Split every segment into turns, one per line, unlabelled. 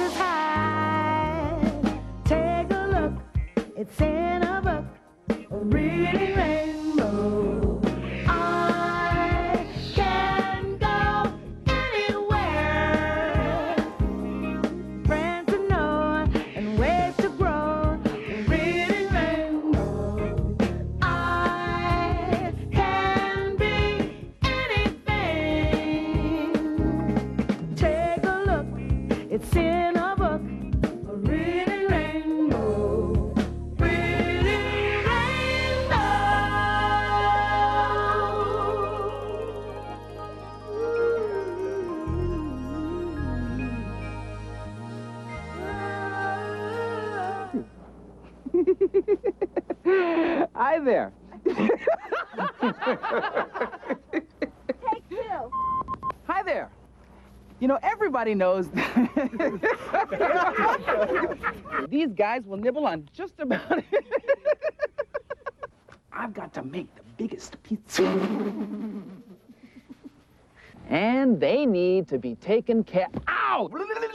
is high. Take a look, it's in a book, a reading rainbow. I can go anywhere. Friends to know and ways to grow, a reading rainbow. I can be anything. Take a look, it's in a book, a reading rainbow. Reading rainbow.
Hi there.
Take two.
Hi there. You know, everybody knows these guys will nibble on just about it. I've got to make the biggest pizza. And they need to be taken care. Ow!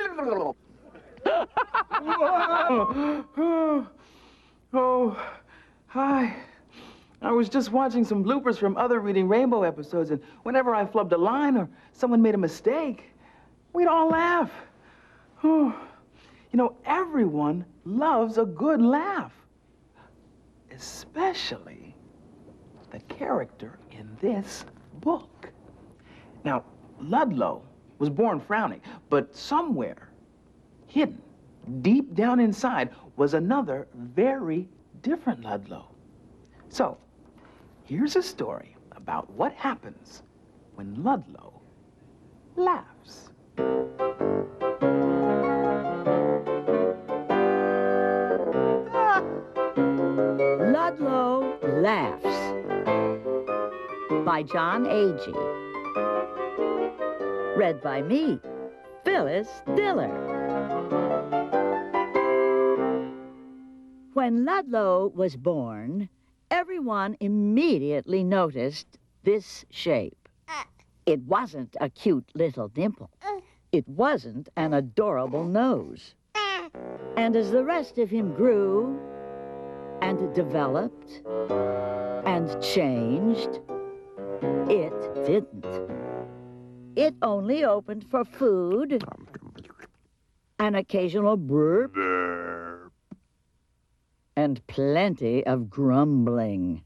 Oh, hi. I was just watching some bloopers from other Reading Rainbow episodes, and whenever I flubbed a line or someone made a mistake, we'd all laugh. Oh, you know, everyone loves a good laugh, especially the character in this book. Now, Ludlow was born frowning, but somewhere hidden, deep down inside, was another very different Ludlow. So, here's a story about what happens when Ludlow laughs.
Ludlow Laughs by John Agee. Read by me, Phyllis Diller. When Ludlow was born, everyone immediately noticed this shape. It wasn't a cute little dimple. It wasn't an adorable nose. And as the rest of him grew and developed and changed, it didn't. It only opened for food, an occasional burp, and plenty of grumbling.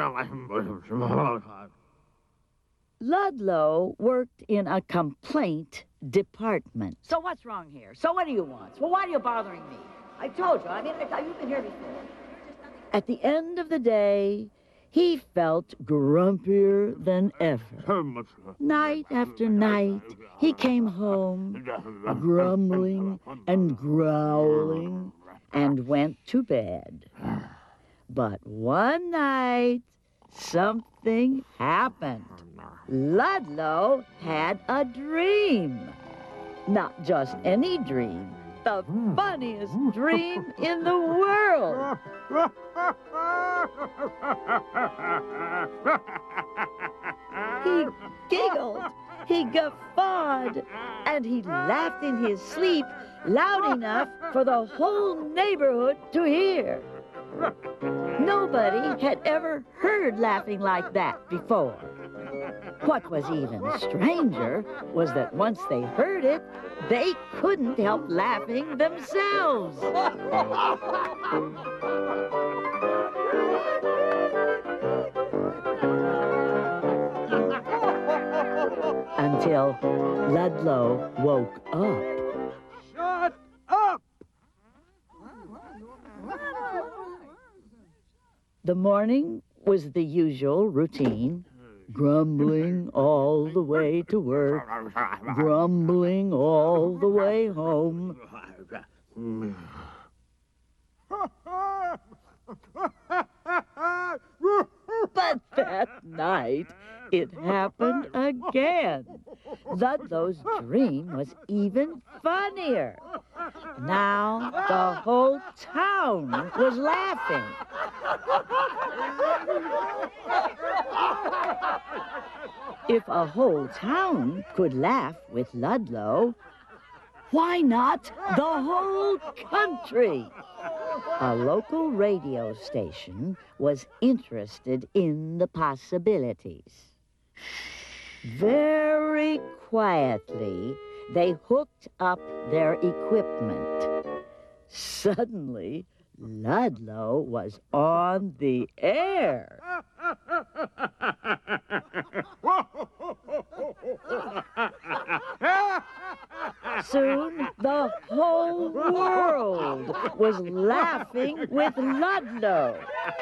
Ludlow worked in a complaint department. So what's wrong here? So what do you want? Well, why are you bothering me? I told you. I mean, you've been here before. At the end of the day, he felt grumpier than ever. Night after night, he came home, grumbling and growling, and went to bed. But one night, something happened. Ludlow had a dream. Not just any dream, the funniest dream in the world. He giggled, he guffawed, and he laughed in his sleep loud enough for the whole neighborhood to hear. Nobody had ever heard laughing like that before. What was even stranger was that once they heard it, they couldn't help laughing themselves. Until Ludlow woke up.
Shut up!
The morning was the usual routine. Grumbling all the way to work, grumbling all the way home. But that night, it happened again. Ludlow's dream was even funnier. Now the whole town was laughing. If a whole town could laugh with Ludlow, Why not the whole country? A local radio station was interested in the possibilities. Very quietly, they hooked up their equipment. Suddenly, Ludlow was on the air. Soon, the whole world was laughing with Ludlow.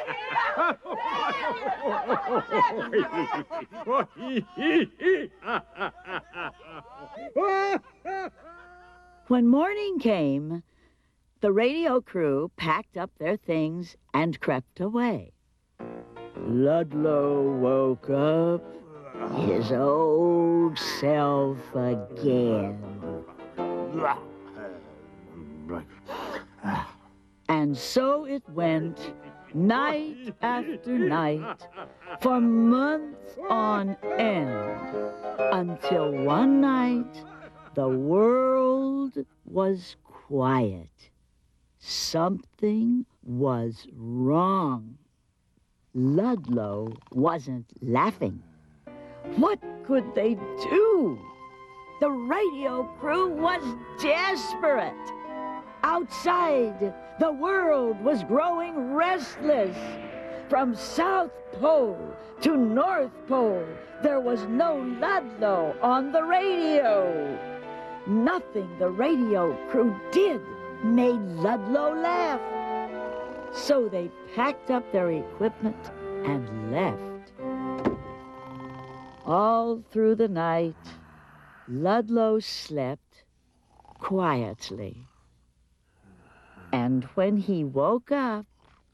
When morning came, the radio crew packed up their things and crept away. Ludlow woke up his old self again. And so it went, night after night, for months on end, until one night the world was quiet. Something was wrong. Ludlow wasn't laughing. What could they do? The radio crew was desperate. Outside, the world was growing restless. From South Pole to North Pole, there was no Ludlow on the radio. Nothing the radio crew did made Ludlow laugh. So they packed up their equipment and left. All through the night, Ludlow slept quietly. And when he woke up,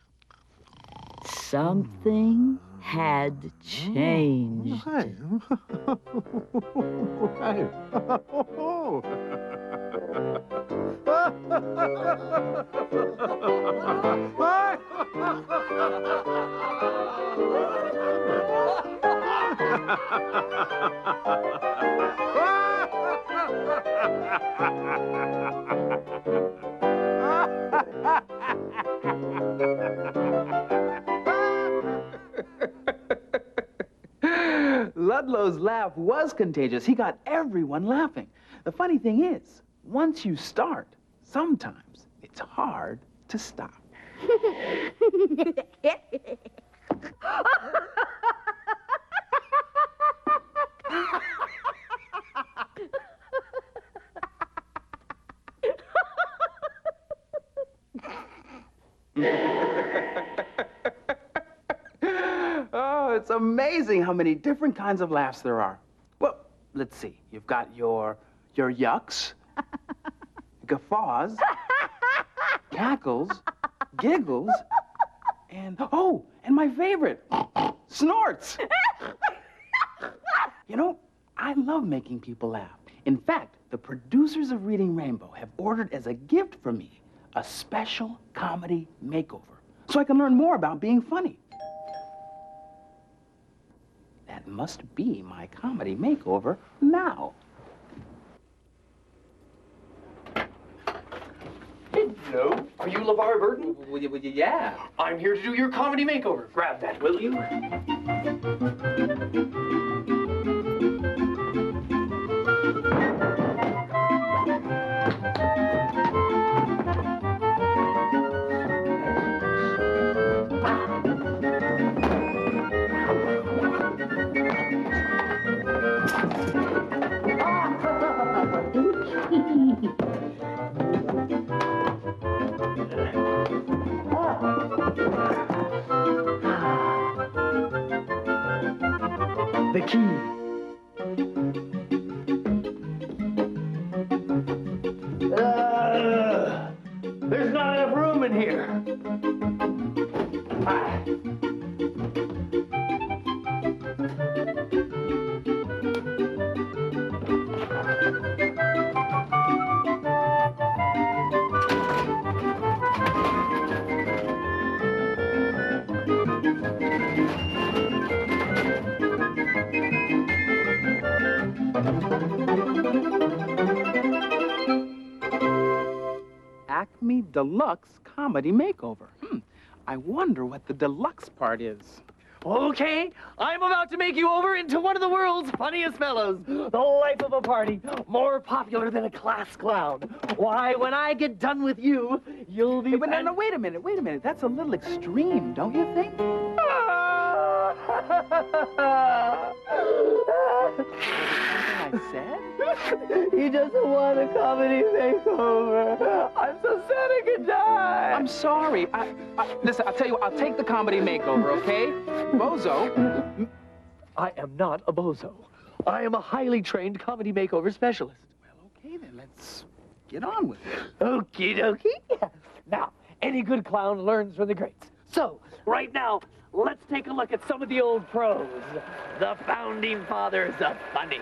something had changed.
Ludlow's laugh was contagious. He got everyone laughing. The funny thing is, once you start, sometimes it's hard to stop. Oh, it's amazing how many different kinds of laughs there are. Well, let's see. You've got your yucks, guffaws, cackles, giggles, and my favorite, snorts. You know, I love making people laugh. In fact, the producers of Reading Rainbow have ordered as a gift for me a special comedy makeover so I can learn more about being funny. That must be my comedy makeover now.
Hello, are you LeVar Burton?
Yeah.
I'm here to do your comedy makeover. Grab that, will you?
The key.
There's not enough room in here.
Acme Deluxe Comedy Makeover. I wonder what the deluxe part is.
Okay, I'm about to make you over into one of the world's funniest fellows. The life of a party, more popular than a class clown. Why, when I get done with you, you'll be...
Hey, but no, wait a minute. That's a little extreme, don't you think? Something I said?
He doesn't want a comedy makeover. I'm so sad I could die.
I'm sorry. Listen, I'll tell you, I'll take the comedy makeover, okay? Bozo.
I am not a bozo. I am a highly trained comedy makeover specialist.
Well, okay then, let's get on with it.
Okie dokie. Now, any good clown learns from the greats. So, right now, let's take a look at some of the old pros. The founding fathers of funny.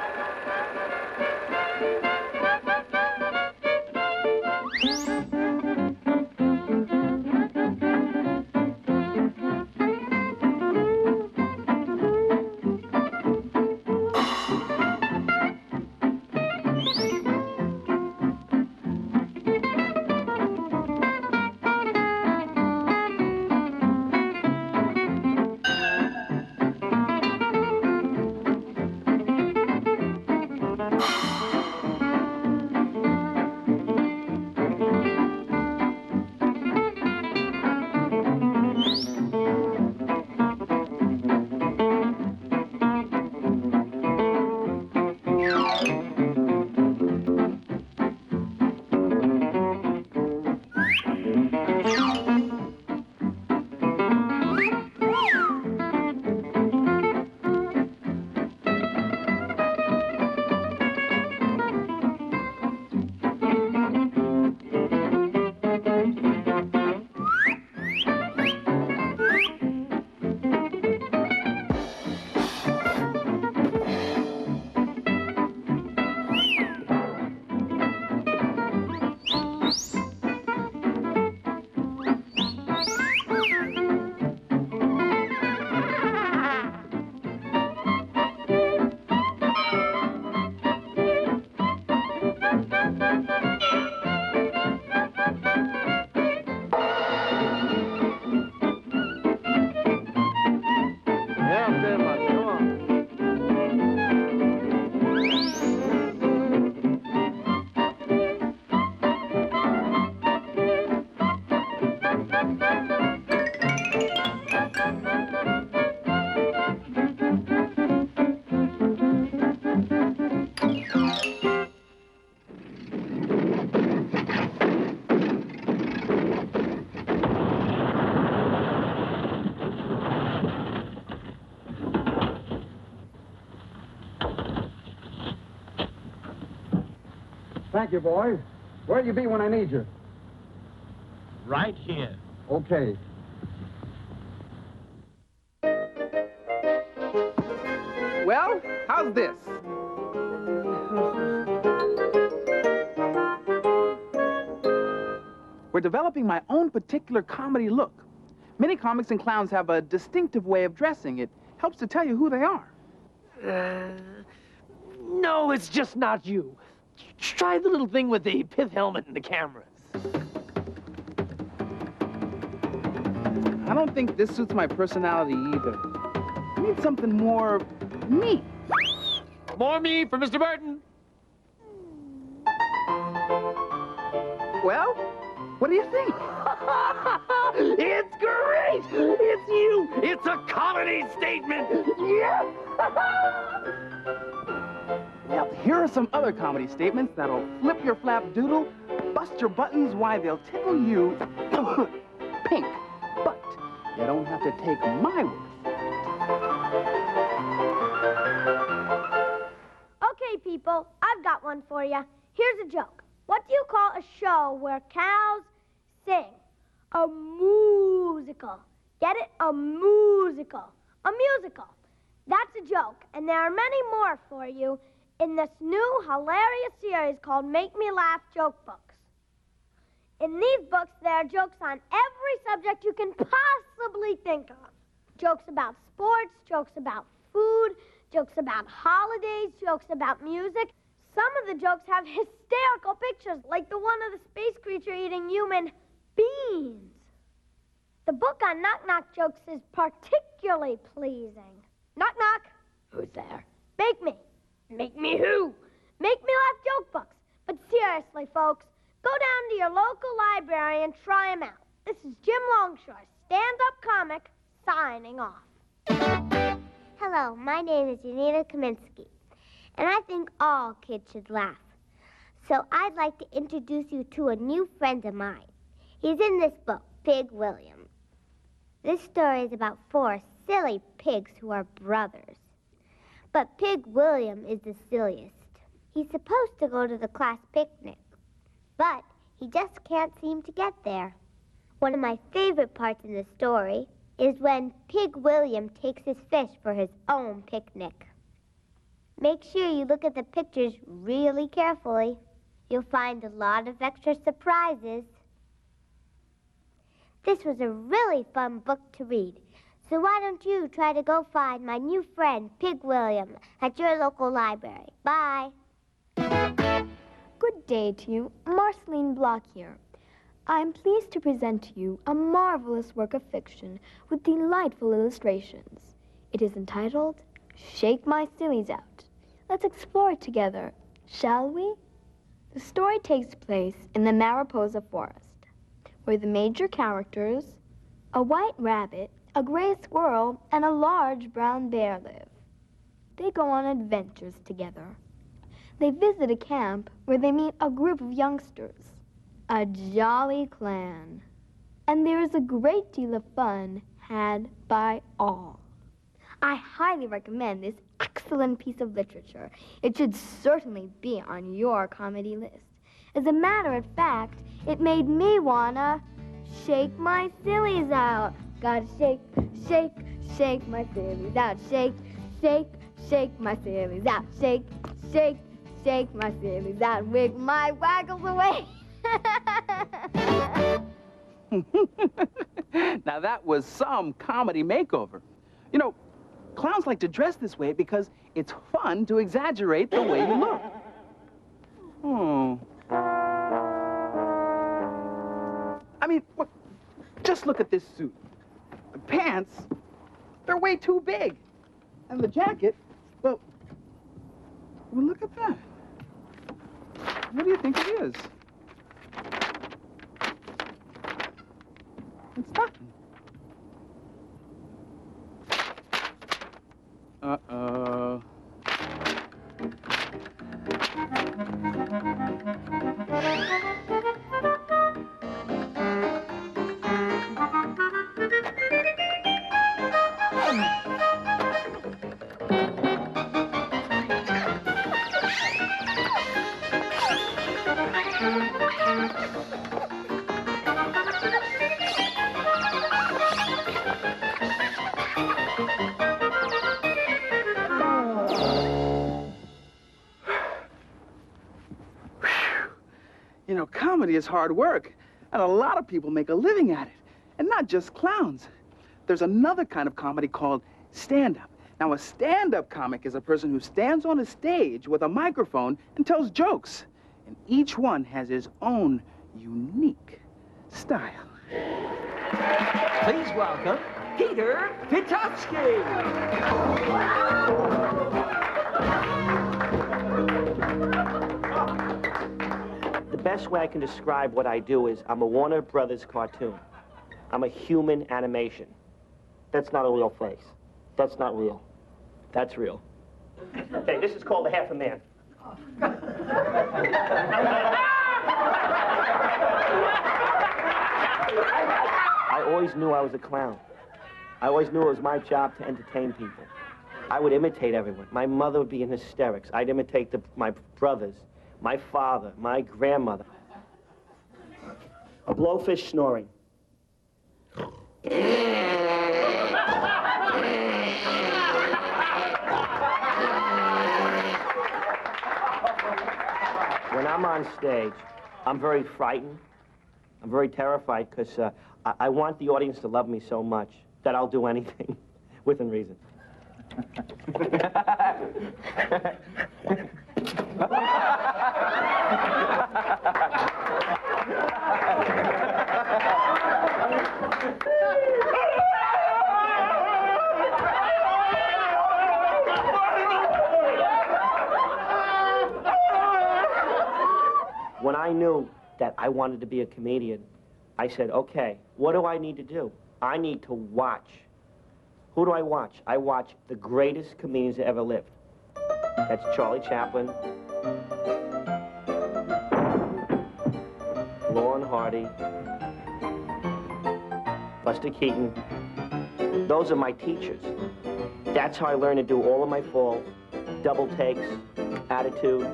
Thank you, boys. Where'll you be when I need you?
Right here.
Okay.
Well, how's this? We're developing my own particular comedy look. Many comics and clowns have a distinctive way of dressing. It helps to tell you who they are.
No, it's just not you. Try the little thing with the pith helmet and the cameras.
I don't think this suits my personality either. I need something more me.
More me for Mr. Burton.
Well, what do you think?
It's great! It's you! It's a comedy statement! Yeah!
Well, here are some other comedy statements that'll flip your flap doodle, bust your buttons, why they'll tickle you pink. But you don't have to take my word.
Okay, people, I've got one for you. Here's a joke. What do you call a show where cows sing? A musical. Get it? A musical. A musical. That's a joke, and there are many more for you in this new hilarious series called Make Me Laugh Joke Books. In these books, there are jokes on every subject you can possibly think of. Jokes about sports, jokes about food, jokes about holidays, jokes about music. Some of the jokes have hysterical pictures, like the one of the space creature eating human beans. The book on knock-knock jokes is particularly pleasing. Knock-knock.
Who's there?
Make me. Make me who? Make me laugh joke books. But seriously, folks, go down to your local library and try 'em out. This is Jim Longshore, stand-up comic, signing off.
Hello, my name is Janina Kaminsky, and I think all kids should laugh. So I'd like to introduce you to a new friend of mine. He's in this book, Pig William. This story is about 4 silly pigs who are brothers. But Pig William is the silliest. He's supposed to go to the class picnic, but he just can't seem to get there. One of my favorite parts in the story is when Pig William takes his fish for his own picnic. Make sure you look at the pictures really carefully. You'll find a lot of extra surprises. This was a really fun book to read. So why don't you try to go find my new friend, Pig William, at your local library. Bye.
Good day to you. Marceline Block here. I am pleased to present to you a marvelous work of fiction with delightful illustrations. It is entitled, Shake My Sillies Out. Let's explore it together, shall we? The story takes place in the Mariposa Forest, where the major characters, a white rabbit, a gray squirrel, and a large brown bear live. They go on adventures together. They visit a camp where they meet a group of youngsters, a jolly clan. And there is a great deal of fun had by all. I highly recommend this excellent piece of literature. It should certainly be on your comedy list. As a matter of fact, it made me wanna shake my sillies out. Gotta shake, shake, shake my sillies out. Shake, shake, shake my sillies out. Shake, shake, shake my sillies out. Wig my waggles away.
Now that was some comedy makeover. You know, clowns like to dress this way because it's fun to exaggerate the way you look. Oh. I mean, look, just look at this suit. The pants, they're way too big. And the jacket, well, look at that. What do you think it is? It's nothing. Uh-oh. You know, comedy is hard work, and a lot of people make a living at it, and not just clowns. There's another kind of comedy called stand-up. Now, a stand-up comic is a person who stands on a stage with a microphone and tells jokes, and each one has his own unique style.
Please welcome Peter Pitofsky. The best way I can describe what I do is I'm a Warner Brothers cartoon. I'm a human animation. That's not a real face. That's not real. That's real. Okay, this is called a half a man. I always knew I was a clown. I always knew it was my job to entertain people. I would imitate everyone. My mother would be in hysterics. I'd imitate my brothers, my father, my grandmother. A blowfish snoring. When I'm on stage, I'm very frightened. I'm very terrified because I want the audience to love me so much that I'll do anything within reason.
When I knew that I wanted to be a comedian, I said, okay, what do I need to do? I need to watch. Who do I watch? I watch the greatest comedians that ever lived. That's Charlie Chaplin, Laurel and Hardy, Buster Keaton. Those are my teachers. That's how I learned to do all of my falls, double takes, attitude.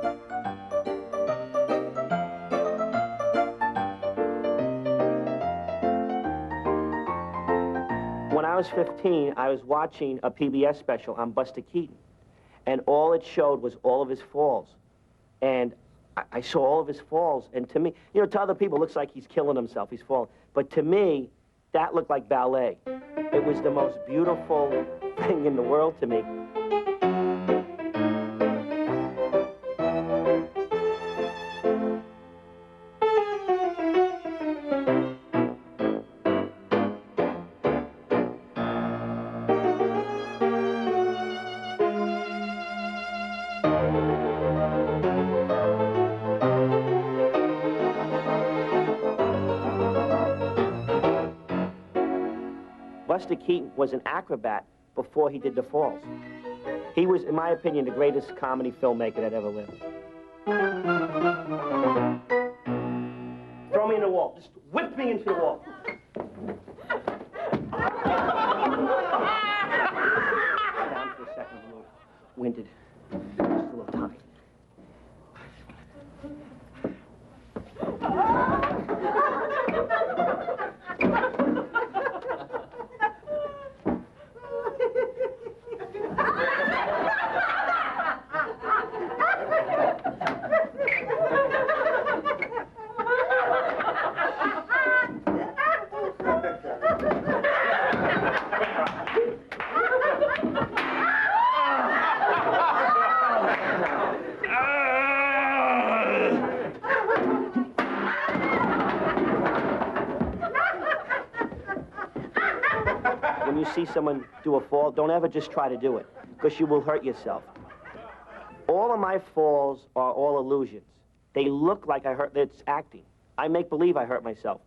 When I was 15, I was watching a PBS special on Buster Keaton, and all it showed was all of his falls. And I saw all of his falls, and to me, you know, to other people, it looks like he's killing himself, he's falling. But to me, that looked like ballet. It was the most beautiful thing in the world to me. Buster Keaton was an acrobat before he did the falls. He was, in my opinion, the greatest comedy filmmaker that ever lived. Throw me in the wall. Just whip me into the wall. Down for a second, a little winded. Just a little tired. When you see someone do a fall, don't ever just try to do it, because you will hurt yourself. All of my falls are all illusions. They look like I hurt, it's acting. I make believe I hurt myself.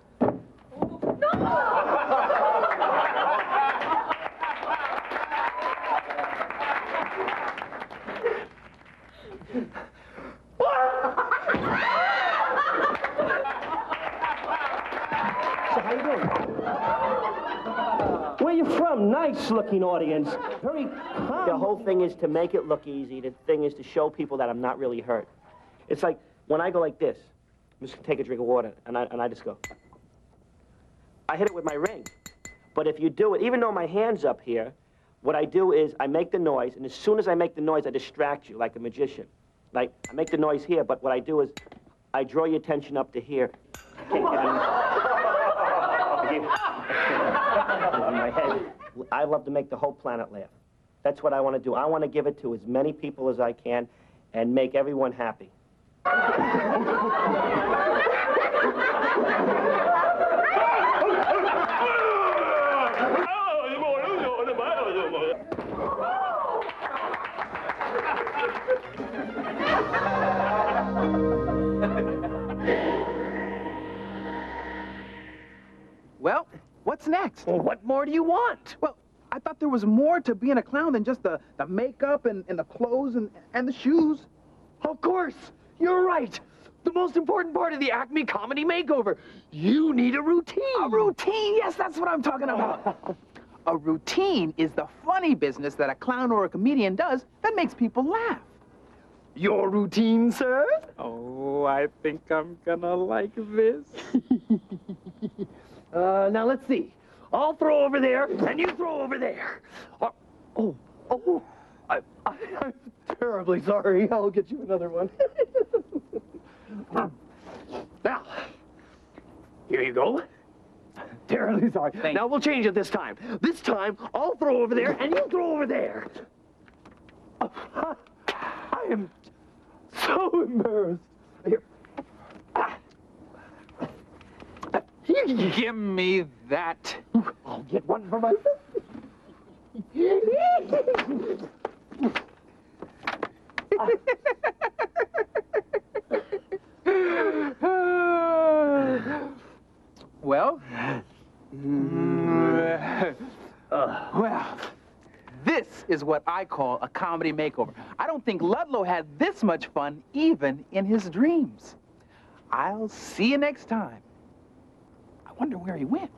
So how you doing? Where you from? Nice looking audience. Very calm. The whole thing is to make it look easy. The thing is to show people that I'm not really hurt. It's like when I go like this, I'm just gonna take a drink of water, and I just go. I hit it with my ring. But if you do it, even though my hand's up here, what I do is I make the noise, and as soon as I make the noise, I distract you like a magician. Like, I make the noise here, but what I do is I draw your attention up to here. In my head. I love to make the whole planet laugh. That's what I want to do. I want to give it to as many people as I can and make everyone happy.
Well, what's next?
Well, what more do you want?
Well, I thought there was more to being a clown than just the makeup and the clothes and the shoes.
Of course, you're right. The most important part of the Acme Comedy Makeover. You need a routine.
A routine? Yes, that's what I'm talking about. A routine is the funny business that a clown or a comedian does that makes people laugh.
Your routine, sir?
Oh, I think I'm gonna like this.
Now let's see. I'll throw over there, and you throw over there. I'm terribly sorry. I'll get you another one. Now, here you go. Terribly sorry. Now we'll change it this time. This time, I'll throw over there, and you throw over there. I am so embarrassed. Here.
Give me that.
I'll get one for myself.
Well, well, this is what I call a comedy makeover. I don't think Ludlow had this much fun even in his dreams. I'll see you next time. I wonder where he went.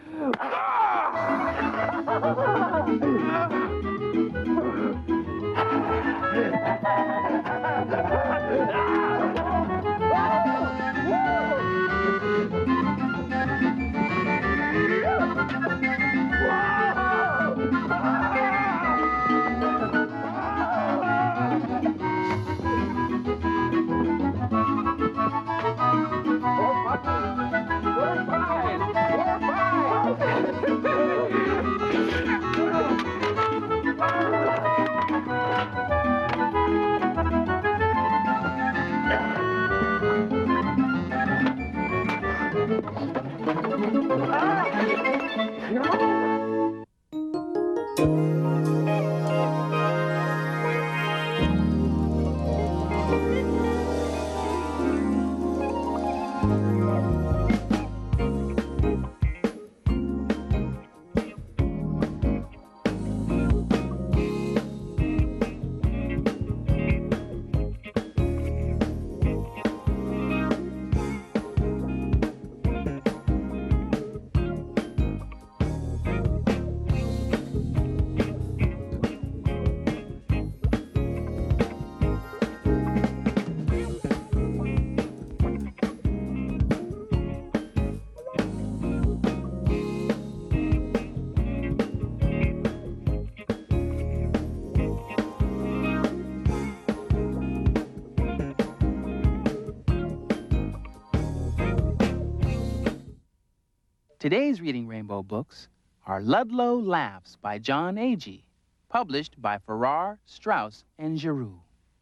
Today's Reading Rainbow books are Ludlow Laughs by John Agee, published by Farrar, Straus, and Giroux.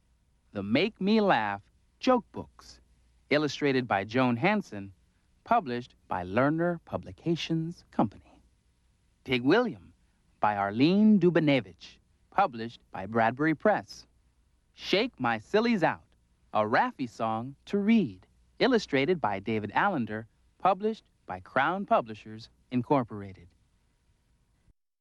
The Make Me Laugh Joke Books, illustrated by Joan Hansen, published by Lerner Publications Company. Pig William by Arlene Dubinevich, published by Bradbury Press. Shake My Sillies Out, a Raffi song to read, illustrated by David Allender, published by Crown Publishers, Incorporated.